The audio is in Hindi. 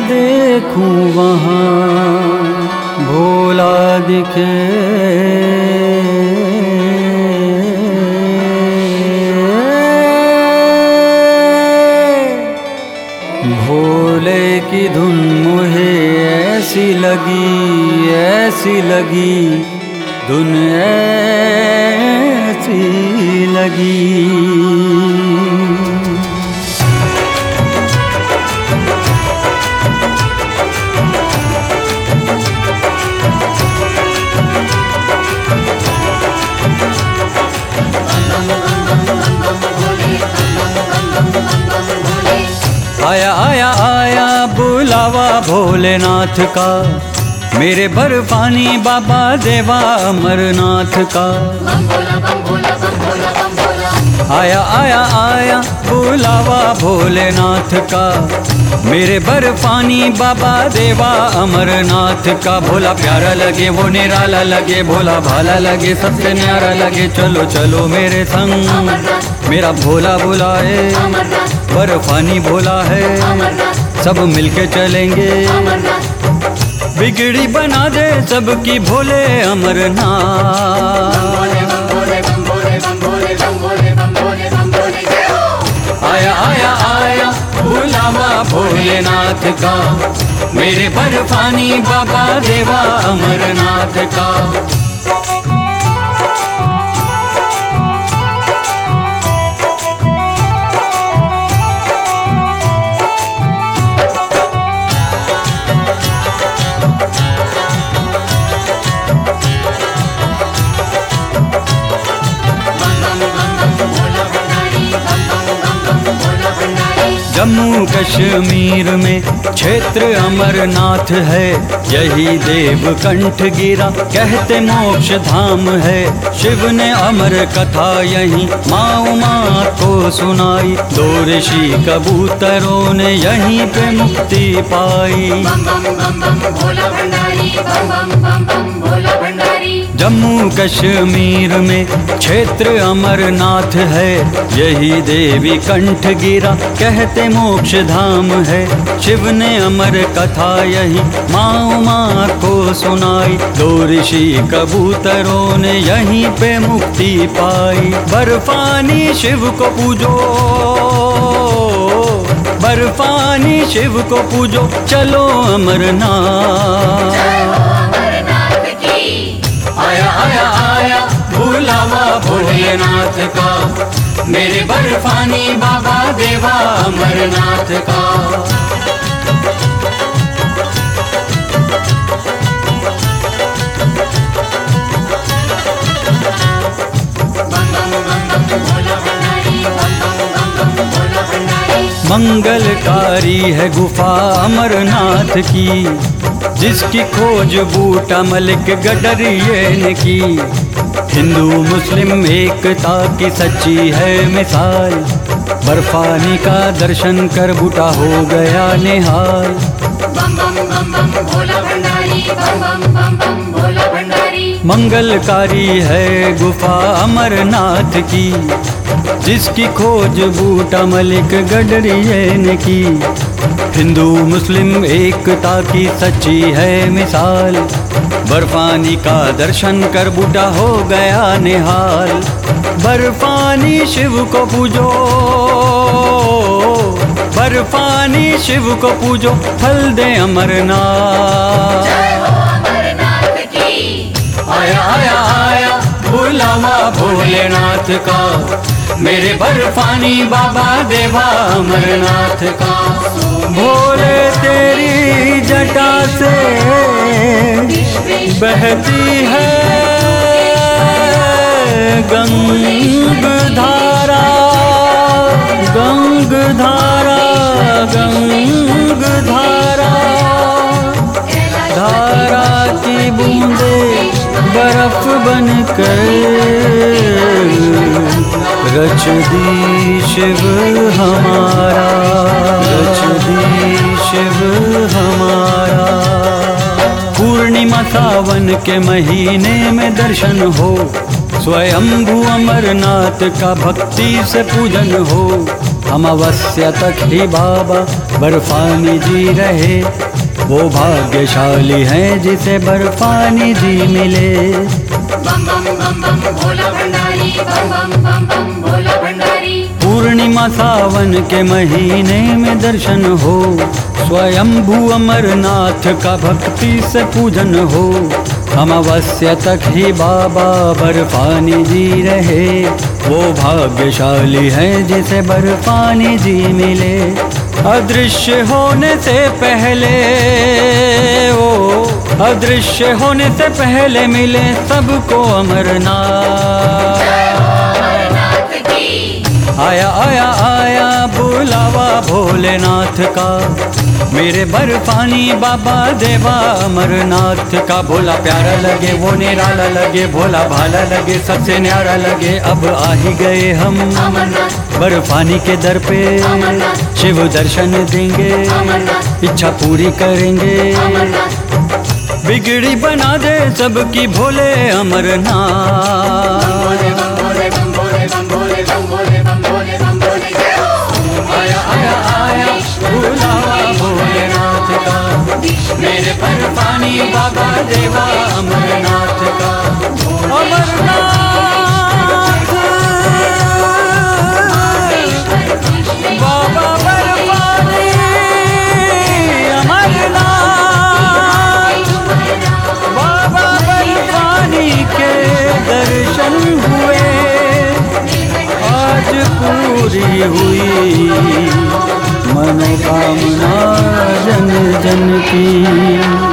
देखूं वहाँ भोला दिखे। भोले की धुन मुझे ऐसी लगी धुन ऐसी लगी। आया आया आया बुलावा भोलेनाथ का, मेरे बर्फानी बाबा देवा अमरनाथ का। आया आया आया बुलावा भोलेनाथ का, मेरे बर्फानी बाबा देवा अमरनाथ का। भोला प्यारा लगे वो निराला लगे, भोला भाला लगे सबसे न्यारा लगे। चलो चलो मेरे संग, मेरा भोला बुलाए, बर्फानी भोला है, सब मिलके चलेंगे। बिगड़ी बना दे सबकी भोले अमरनाथ। आया आया आया बुलावा भोलेनाथ का, मेरे बर्फानी बाबा देवा अमरनाथ का। जम्मू कश्मीर में क्षेत्र अमरनाथ है, यही देवकंठ गिरा कहते मोक्ष धाम है। शिव ने अमर कथा यही माँ उमा को सुनाई, दो ऋषि कबूतरों ने यहीं पे मुक्ति पाई। जम्मू कश्मीर में क्षेत्र अमरनाथ है, यही देवी कंठ गिरा कहते मोक्ष धाम है। शिव ने अमर कथा यही माँ उमा को सुनाई, दो ऋषि कबूतरों ने यहीं पे मुक्ति पाई। बर्फानी शिव को पूजो, बर्फानी शिव को पूजो, चलो अमरनाथ। आया आया आया बुलावा भोलेनाथ का, मेरे बर्फानी बाबा देवा अमरनाथ का। मंगलकारी है गुफा अमरनाथ की, जिसकी खोज बूटा मलिक गडरिये ने की। हिंदू मुस्लिम एकता की सच्ची है मिसाल, बर्फानी का दर्शन कर बूटा हो गया निहाल। मंगलकारी है गुफा अमरनाथ की, जिसकी खोज बूटा मलिक गडरिये ने की। हिंदू मुस्लिम एकता की सच्ची है मिसाल, बर्फानी का दर्शन कर बूटा हो गया निहाल। बर्फानी शिव को पूजो, बर्फानी शिव को पूजो, फल दे अमरनाथ। आया आया आया बुलावा भोलेनाथ का, मेरे बर्फानी बाबा देवा अमरनाथ का। भोले तेरी जटा से बहती है गंग धारा, गंग धारा, गंग धारा। धारा की बूंदे बर्फ बनकर रच दी शिव हमारा, रच दी शिव हमारा। पूर्णिमा सावन के महीने में दर्शन हो, स्वयंभू अमरनाथ का भक्ति से पूजन हो। हम अवश्य तक ही बाबा बर्फानी जी रहे। वो भाग्यशाली हैं जिसे बर्फानी जी मिले। बम बम बम बम भोला भंडारी, बम बम बम बम भोला भंडारी। पूर्णिमा सावन के महीने में दर्शन हो, स्वयंभू अमरनाथ का भक्ति से पूजन हो। हम अवश्य तक ही बाबा बर्फानी जी रहे। वो भाग्यशाली हैं जिसे बर्फानी जी मिले। अदृश्य होने से पहले ओ अदृश्य होने से पहले मिले सबको अमरनाथ। आया आया आया बुलावा भोलेनाथ का, मेरे बर्फानी बाबा देवा अमरनाथ का। भोला प्यारा लगे वो निराला लगे, भोला भाला लगे सबसे न्यारा लगे। अब आ ही गए हम बर्फानी के दर पे, शिव दर्शन देंगे इच्छा पूरी करेंगे। बिगड़ी बना दे सबकी भोले अमरनाथ। आया आया आया बुलावा भोलेनाथ का, मेरे बर्फानी बाबा देवा अमरनाथ का। अमरनाथ बाबा बर्फानी अमरनाथ, बाबा बर्फानी के दर्शन हुए, आज पूरी हुई मनोकामना जन जन की।